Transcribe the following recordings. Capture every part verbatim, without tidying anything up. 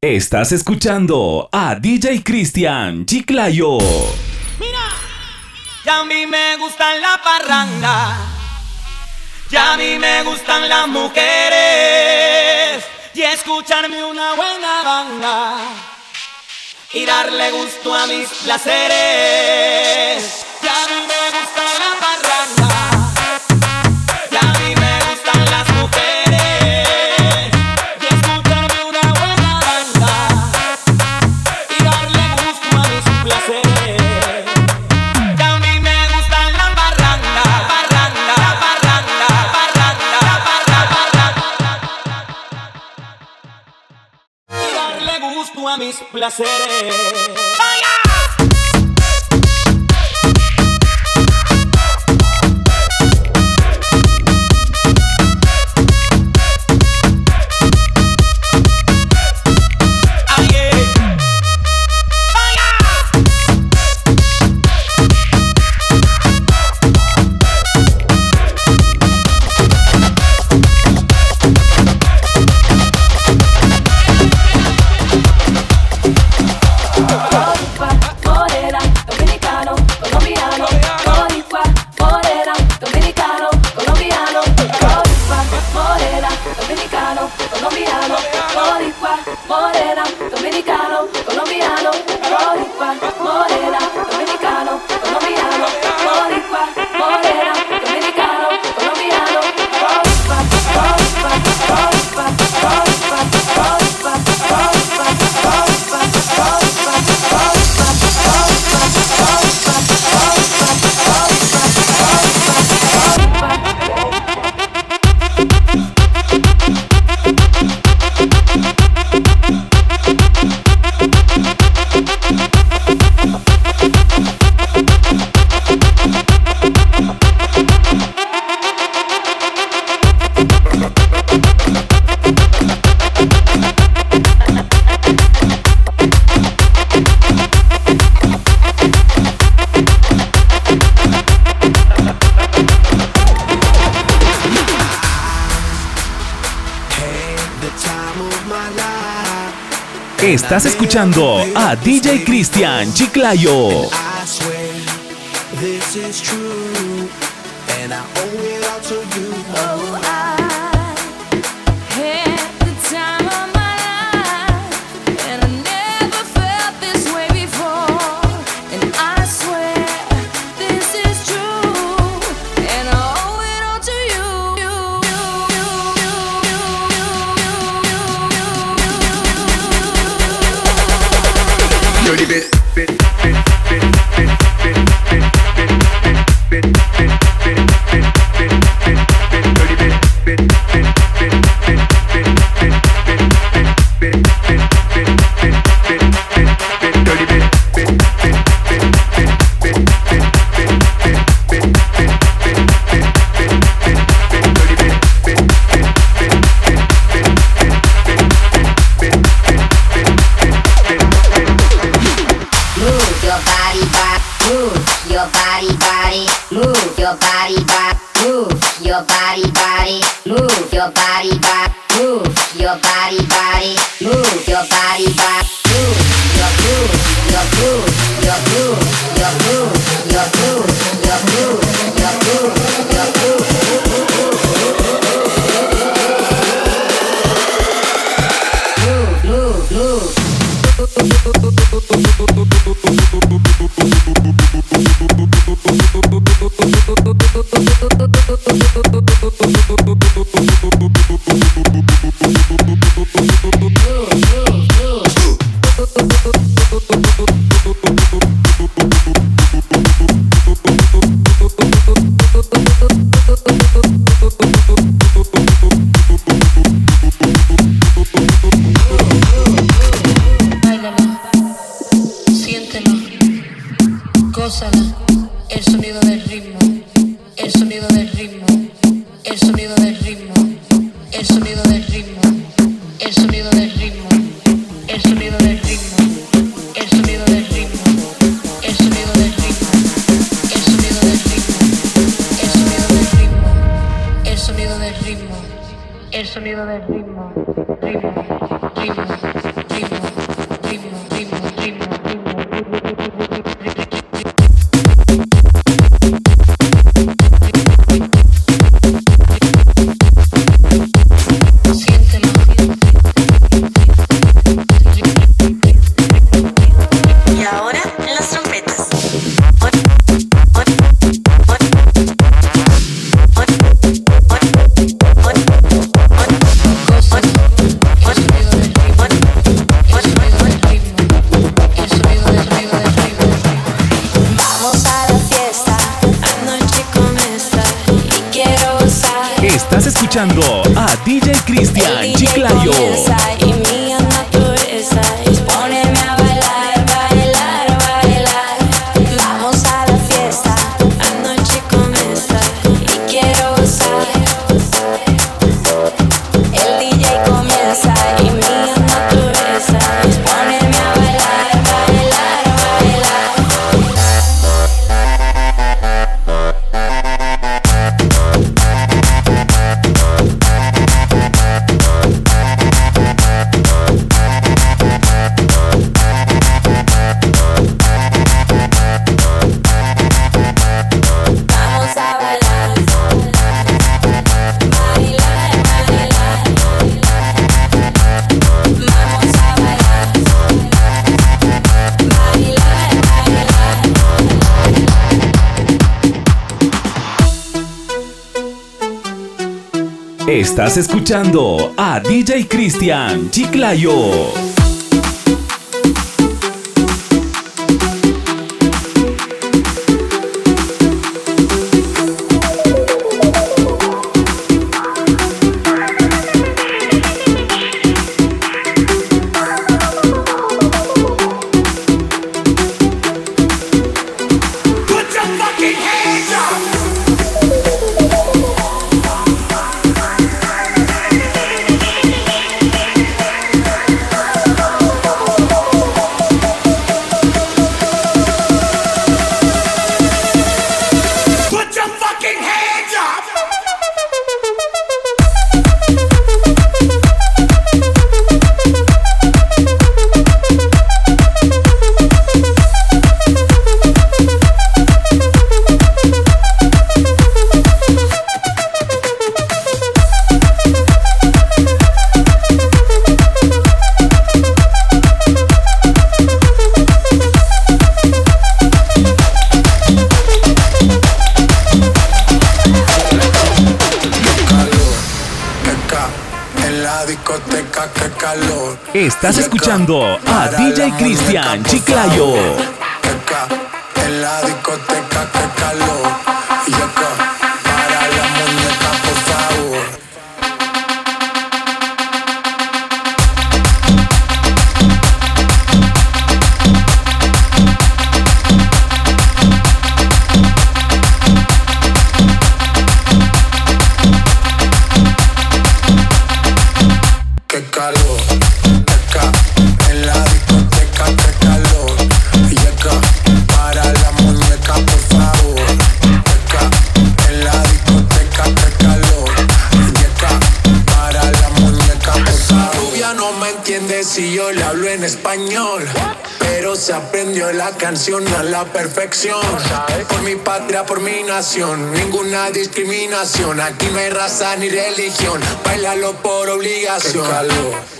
Estás escuchando a D J Cristian Chiclayo. Mira, ya a mí me gustan la parranda, ya a mí me gustan las mujeres y escucharme una buena banda y darle gusto a mis placeres. Ya a mí me gusta la parranda, ya a mí me gustan las mujeres y escucharme una buena banda y darle gusto a mis placeres. Ya a mí me gustan la parranda, parranda, parranda, parranda, parranda, y darle gusto a mis placeres. Estás escuchando a D J Cristian Chiclayo. escuchando a D J Cristian Chiclayo. Y mi naturaleza es ponerme a bailar, bailar, bailar. Vamos a la fiesta, la noche comienza y quiero gozar. El D J comienza y mi naturaleza es ponerme a bailar, bailar, bailar. Vamos a bailar, bailar, bailar. Vamos a bailar, bailar, bailar. Estás escuchando a D J Cristian Chiclayo. Estás escuchando a D J Cristian Chiclayo. En la discoteca, qué calor. Y acá, para la muñeca, por favor. Qué calor. Acá, en la discoteca, qué calor. Y acá, para la muñeca, por favor. Acá, en la discoteca, qué calor. Y acá, para la muñeca, por favor. Esa rubia no me entiende si yo le hablo en español, pero se aprendió la canción a la perfección. Por mi patria, por mi nación, ninguna discriminación. Aquí no hay raza ni religión, bailalo por obligación. Qué calor.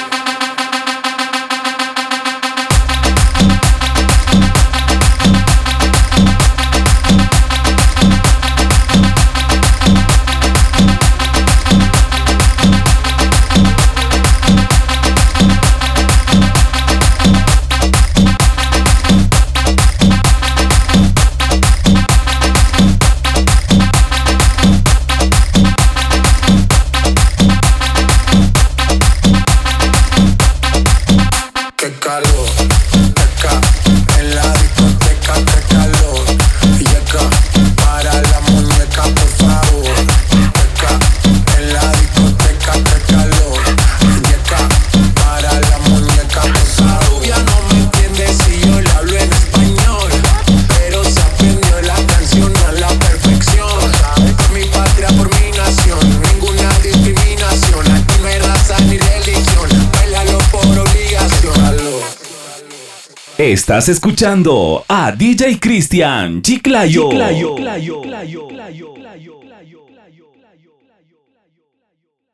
Qué calor, acá, en la discoteca, qué calor. Y acá, para la muñeca, por favor. Acá, en la discoteca, qué calor. Y acá, para la muñeca, por favor. Esa rubia no me entiende si yo le hablo en español, pero se aprendió la canción a la perfección. Por mi patria, por mi nación, ninguna discriminación. Aquí no hay raza ni religión, bailalo por obligación. Estás escuchando a D J Cristian Chiclayo. Chiclayo.